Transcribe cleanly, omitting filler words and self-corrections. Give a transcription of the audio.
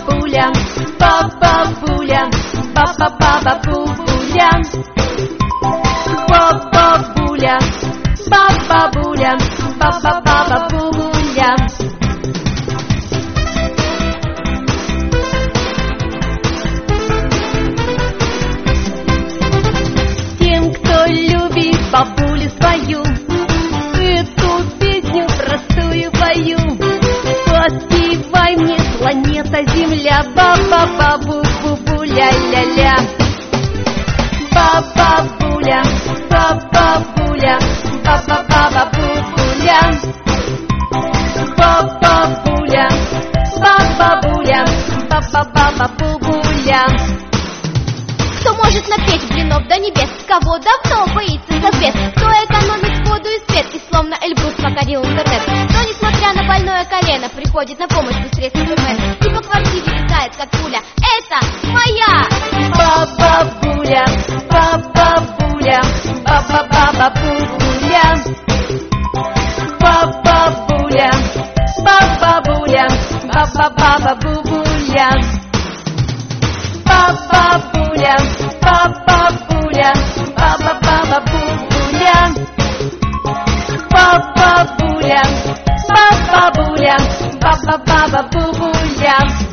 бабуля, бабуля, бабуля, бабуля, бабуля, бабуля. Тем, кто любит бабулю свою, эту песню простую пою. Поспевай мне, планета Земля, бабуля, ля-ля. Бабуля, бабуля, бабуля, бабуля, бабуля. Кто может напеть блинов до небес? Кого давно боится запрет? Кто экономит воду и свет и словно Эльбрус покорил интернет? Кто, несмотря на больное колено, приходит на помощь быстрее Супермен и по квартире летает, как пуля? Это моя бабуля, бабуля, бабуля, бабуля, бабуля, бабуля. Бабуля, бабуля, бабуля, бабуля, бабуля, бабуля.